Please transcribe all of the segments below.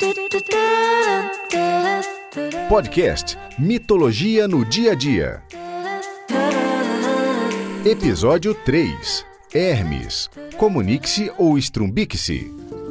Podcast Mitologia no Dia a Dia. Episódio 3. Hermes. Comunique-se ou estrumbique-se.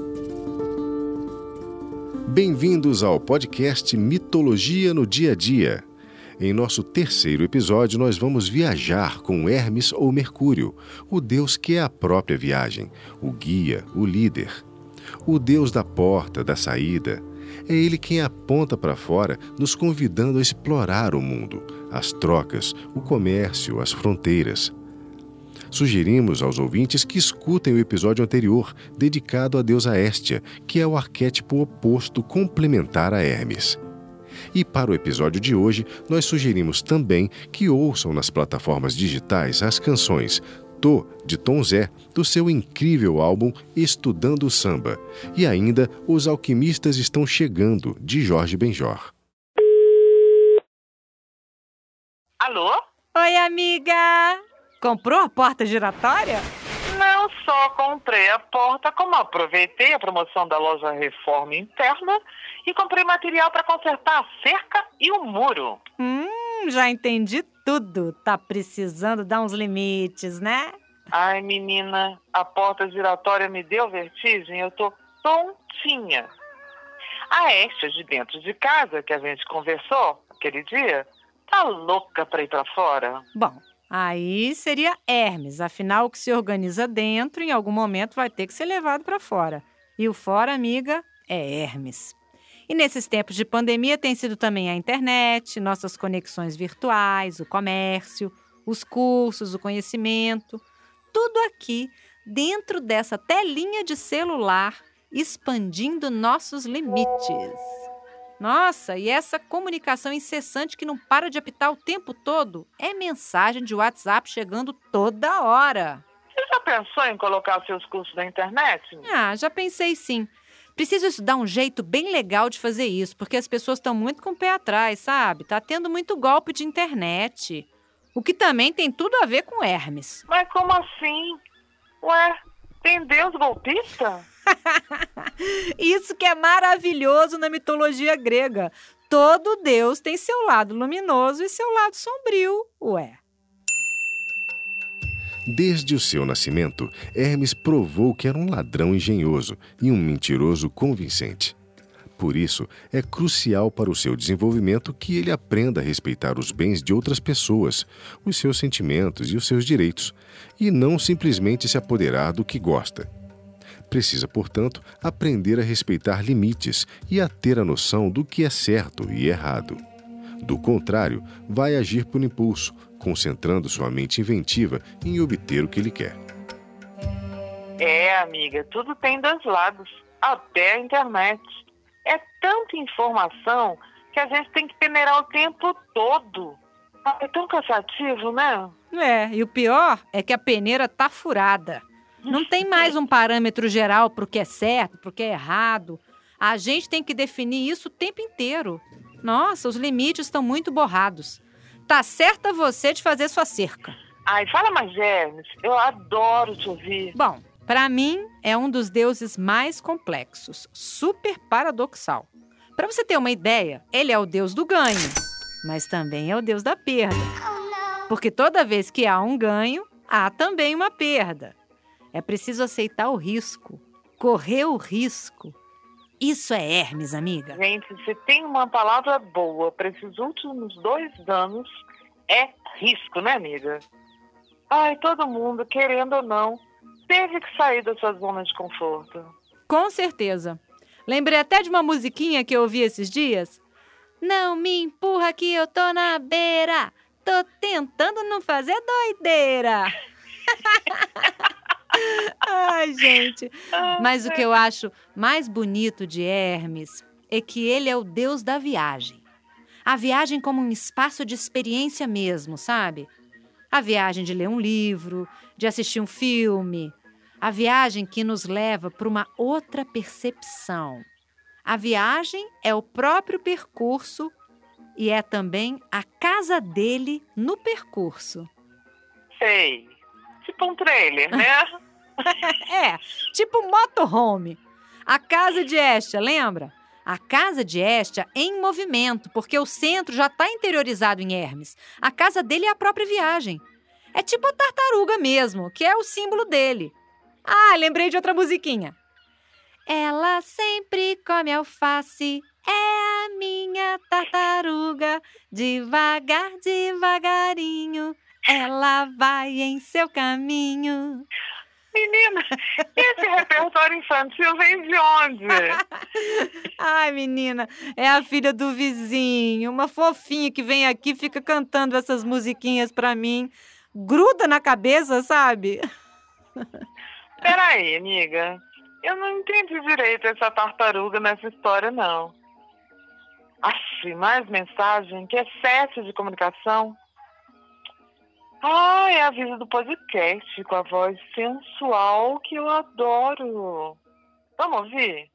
Bem-vindos ao podcast Mitologia no Dia a Dia. Em nosso terceiro episódio, nós vamos viajar com Hermes ou Mercúrio, o deus que é a própria viagem, o guia, o líder. O deus da porta, da saída. É ele quem aponta para fora, nos convidando a explorar o mundo, as trocas, o comércio, as fronteiras. Sugerimos aos ouvintes que escutem o episódio anterior, dedicado à deusa Hestia, que é o arquétipo oposto complementar a Hermes. E para o episódio de hoje, nós sugerimos também que ouçam nas plataformas digitais as canções Tô, de Tom Zé, do seu incrível álbum Estudando o Samba, e ainda Os Alquimistas Estão Chegando, de Jorge Benjor. Alô? Oi, amiga! Comprou a porta giratória? Não só comprei a porta, como aproveitei a promoção da loja Reforma Interna e comprei material para consertar a cerca e o muro. Já entendi tudo. Tá precisando dar uns limites, né? Ai, menina, a porta giratória me deu vertigem, eu tô tontinha. A Hestia de dentro de casa, que a gente conversou aquele dia, tá louca pra ir pra fora. Bom, aí seria Hermes. Afinal, o que se organiza dentro, em algum momento vai ter que ser levado pra fora. E o fora, amiga, é Hermes. E nesses tempos de pandemia tem sido também a internet, nossas conexões virtuais, o comércio, os cursos, o conhecimento. Tudo aqui dentro dessa telinha de celular, expandindo nossos limites. Nossa, e essa comunicação incessante que não para de apitar o tempo todo é mensagem de WhatsApp chegando toda hora. Você já pensou em colocar seus cursos na internet? Já pensei sim. Preciso estudar um jeito bem legal de fazer isso, porque as pessoas estão muito com o pé atrás, sabe? Tá tendo muito golpe de internet. O que também tem tudo a ver com Hermes. Mas como assim? Ué, tem deus golpista? Isso que é maravilhoso na mitologia grega. Todo deus tem seu lado luminoso e seu lado sombrio, ué. Desde o seu nascimento, Hermes provou que era um ladrão engenhoso e um mentiroso convincente. Por isso, é crucial para o seu desenvolvimento que ele aprenda a respeitar os bens de outras pessoas, os seus sentimentos e os seus direitos, e não simplesmente se apoderar do que gosta. Precisa, portanto, aprender a respeitar limites e a ter a noção do que é certo e errado. Do contrário, vai agir por impulso, concentrando sua mente inventiva em obter o que ele quer. É, amiga, tudo tem dois lados, até a internet. É tanta informação que a gente tem que peneirar o tempo todo. É tão cansativo, né? E o pior é que a peneira tá furada. Não tem mais um parâmetro geral pro que é certo, pro que é errado. A gente tem que definir isso o tempo inteiro. Nossa, os limites estão muito borrados. Tá certa você de fazer sua cerca. Ai, fala mais, Hermes. Eu adoro te ouvir. Bom, para mim é um dos deuses mais complexos, super paradoxal. Para você ter uma ideia, ele é o deus do ganho, mas também é o deus da perda. Porque toda vez que há um ganho, há também uma perda. É preciso aceitar o risco, correr o risco. Isso é Hermes, amiga. Gente, se tem uma palavra boa para esses últimos 2 anos, é risco, né, amiga? Ai, todo mundo, querendo ou não, teve que sair da sua zona de conforto. Com certeza. Lembrei até de uma musiquinha que eu ouvi esses dias. Não me empurra que eu tô na beira, tô tentando não fazer doideira. Ai, gente. Mas o que eu acho mais bonito de Hermes é que ele é o deus da viagem. A viagem como um espaço de experiência mesmo, sabe? A viagem de ler um livro, de assistir um filme. A viagem que nos leva para uma outra percepção. A viagem é o próprio percurso e é também a casa dele no percurso. Sei. Tipo um trailer, né? É, tipo motorhome. A casa de Hestia, lembra? A casa de Hestia é em movimento, porque o centro já está interiorizado em Hermes. A casa dele é a própria viagem. É tipo a tartaruga mesmo, que é o símbolo dele. Ah, lembrei de outra musiquinha. Ela sempre come alface, é a minha tartaruga. Devagar, devagarinho, ela vai em seu caminho. Menina, esse repertório infantil vem de onde? Ai, menina, é a filha do vizinho, uma fofinha que vem aqui e fica cantando essas musiquinhas pra mim. Gruda na cabeça, sabe? Peraí, amiga. Eu não entendi direito essa tartaruga nessa história, não. Mais mensagem, que excesso de comunicação. É a aviso do podcast com a voz sensual que eu adoro. Vamos ouvir?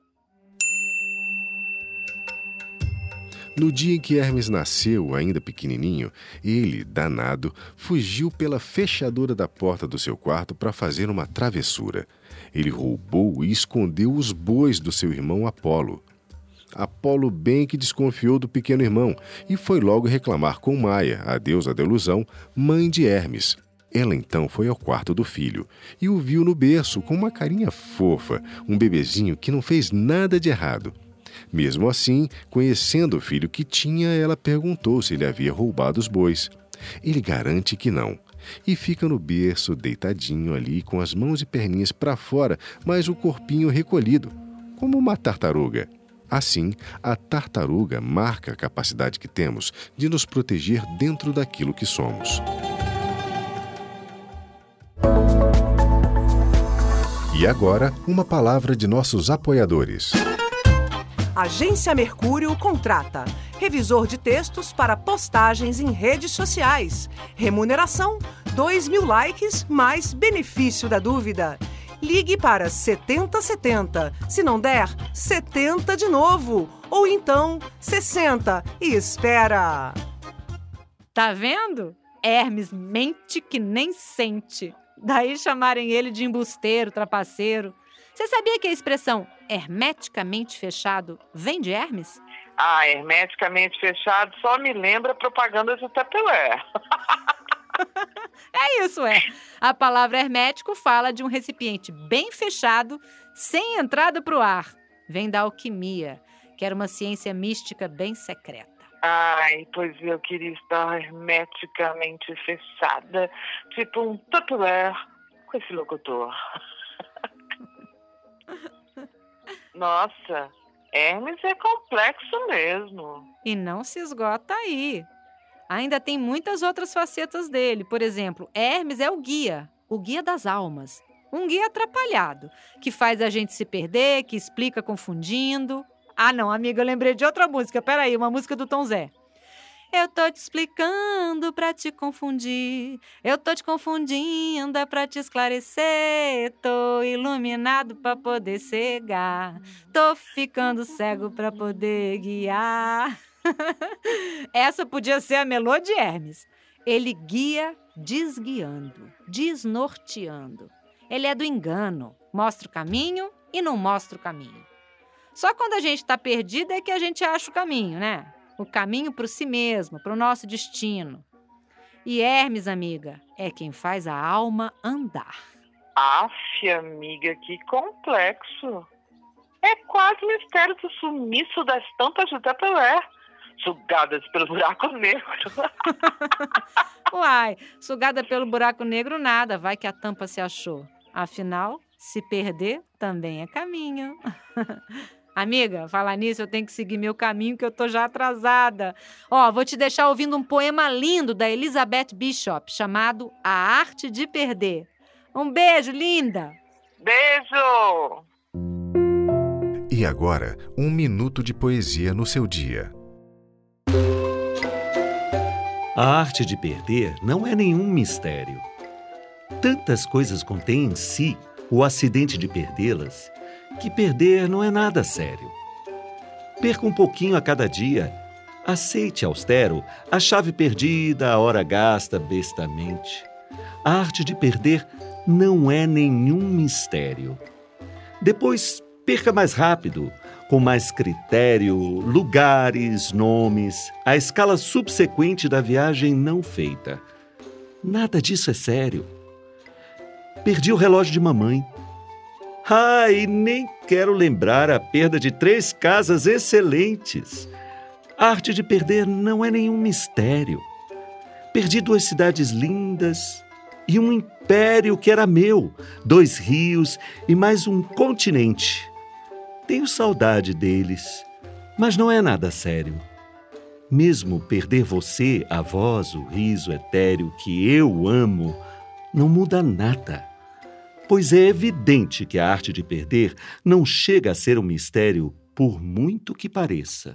No dia em que Hermes nasceu, ainda pequenininho, ele, danado, fugiu pela fechadura da porta do seu quarto para fazer uma travessura. Ele roubou e escondeu os bois do seu irmão Apolo. Apolo bem que desconfiou do pequeno irmão e foi logo reclamar com Maia, a deusa da ilusão, mãe de Hermes. Ela então foi ao quarto do filho e o viu no berço com uma carinha fofa, um bebezinho que não fez nada de errado. Mesmo assim, conhecendo o filho que tinha, ela perguntou se ele havia roubado os bois. Ele garante que não. E fica no berço, deitadinho ali, com as mãos e perninhas para fora, mas o corpinho recolhido, como uma tartaruga. Assim, a tartaruga marca a capacidade que temos de nos proteger dentro daquilo que somos. E agora, uma palavra de nossos apoiadores. Agência Mercúrio contrata revisor de textos para postagens em redes sociais. Remuneração: 2.000 likes mais benefício da dúvida. Ligue para 7070. Se não der, 70 de novo. Ou então, 60 e espera. Tá vendo? Hermes mente que nem sente. Daí chamarem ele de embusteiro, trapaceiro. Você sabia que a expressão hermeticamente fechado vem de Hermes? Hermeticamente fechado só me lembra propaganda de Tupperware. É isso, é. A palavra hermético fala de um recipiente bem fechado, sem entrada para o ar. Vem da alquimia, que era uma ciência mística bem secreta. Pois eu queria estar hermeticamente fechada, tipo um Tupperware com esse locutor. Nossa, Hermes é complexo mesmo. E não se esgota aí. Ainda tem muitas outras facetas dele. Por exemplo, Hermes é o guia das almas. Um guia atrapalhado, que faz a gente se perder, que explica confundindo. Não, amiga, eu lembrei de outra música. Peraí, uma música do Tom Zé. Eu tô te explicando pra te confundir. Eu tô te confundindo pra te esclarecer. Tô iluminado pra poder cegar. Tô ficando cego pra poder guiar. Essa podia ser a melodia de Hermes. Ele guia desguiando, desnorteando. Ele é do engano, mostra o caminho e não mostra o caminho. Só quando a gente está perdido é que a gente acha o caminho, né? O caminho para si mesmo, para o nosso destino. E Hermes, amiga, é quem faz a alma andar. Amiga, que complexo. É quase o mistério do sumiço das tampas de Tupperware, sugadas pelo buraco negro. Uai, sugada pelo buraco negro nada, vai que a tampa se achou. Afinal, se perder também é caminho. Amiga, falar nisso, eu tenho que seguir meu caminho que eu tô já atrasada. Vou te deixar ouvindo um poema lindo da Elizabeth Bishop, chamado A Arte de Perder. Um beijo, linda! Beijo! E agora, 1 minuto de poesia no seu dia. A arte de perder não é nenhum mistério. Tantas coisas contém em si o acidente de perdê-las, que perder não é nada sério. Perca um pouquinho a cada dia. Aceite austero a chave perdida, a hora gasta bestamente. A arte de perder não é nenhum mistério. Depois, perca mais rápido, com mais critério, lugares, nomes, a escala subsequente da viagem não feita. Nada disso é sério. Perdi o relógio de mamãe. E nem quero lembrar a perda de 3 casas excelentes. A arte de perder não é nenhum mistério. Perdi 2 cidades lindas e um império que era meu, 2 rios e mais um continente. Tenho saudade deles, mas não é nada sério. Mesmo perder você, a voz, o riso etéreo que eu amo, não muda nada. Pois é evidente que a arte de perder não chega a ser um mistério, por muito que pareça.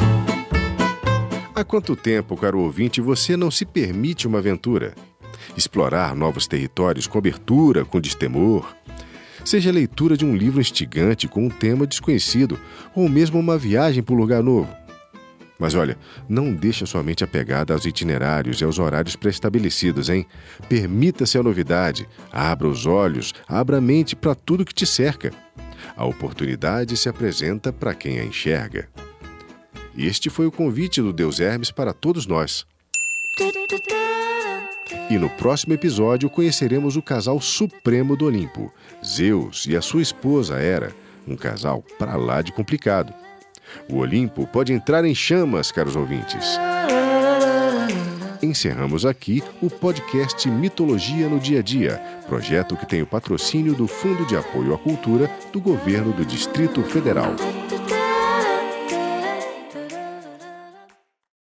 Há quanto tempo, caro ouvinte, você não se permite uma aventura? Explorar novos territórios com abertura, com destemor? Seja a leitura de um livro instigante com um tema desconhecido, ou mesmo uma viagem para um lugar novo. Mas olha, não deixe a sua mente apegada aos itinerários e aos horários pré-estabelecidos, hein? Permita-se a novidade, abra os olhos, abra a mente para tudo que te cerca. A oportunidade se apresenta para quem a enxerga. Este foi o convite do Deus Hermes para todos nós. E no próximo episódio conheceremos o casal supremo do Olimpo, Zeus e a sua esposa Hera, um casal para lá de complicado. O Olimpo pode entrar em chamas, caros ouvintes. Encerramos aqui o podcast Mitologia no Dia a Dia, projeto que tem o patrocínio do Fundo de Apoio à Cultura do Governo do Distrito Federal.